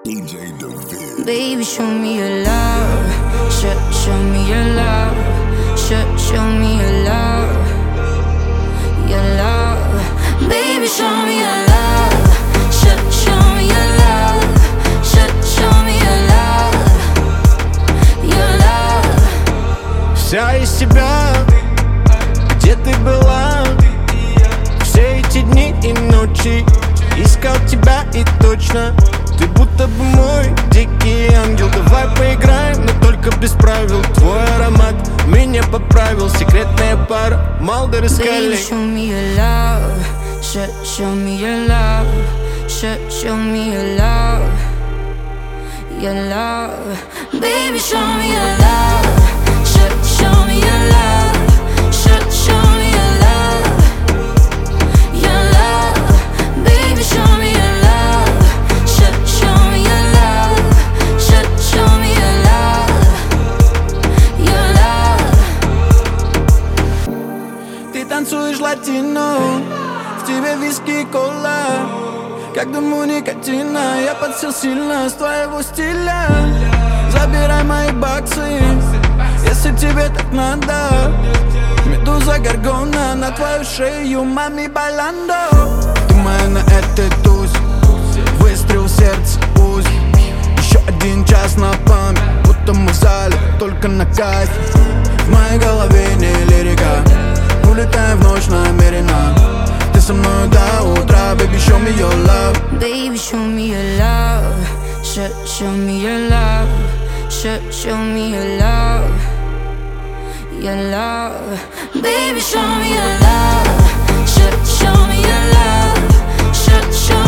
DJ DeVille. Baby, show me your love. Show me your love. Show me your love. Your love. Baby, show me your love. Show me your love. Show me your love. Your love. Вся из себя, где ты была? Все эти дни и ночи искал тебя, и точно ты будто бы мой дикий ангел. Давай поиграем, но только без правил. Твой аромат меня поправил. Секретная пара Малдер и Скалли. Baby, show me your love. Show me your love. Show me your love. Your love. Baby, show me your love. Show me your love. Show me your love. Your love. Baby, show me your love. Show me your love. Show me your love. Your love. Ты танцуешь латино, в тебе виски и кола. Как дыму никотина, я подсел сильно с твоего стиля. Забирай мои баксы, если тебе так надо. Медуза Горгона на твою шею, мами байландо. Думаю, на этой туз выстрел в сердце уз. Еще один час на память, будто мы в зале, только на кайф. В моей голове не лирика, улетаем в ночь намеренно. Ты со мной до утра, baby, show me your love. Baby, show me your love. Show me your love. Show me your love. Your love. Baby, show me your love. Show me your love. Show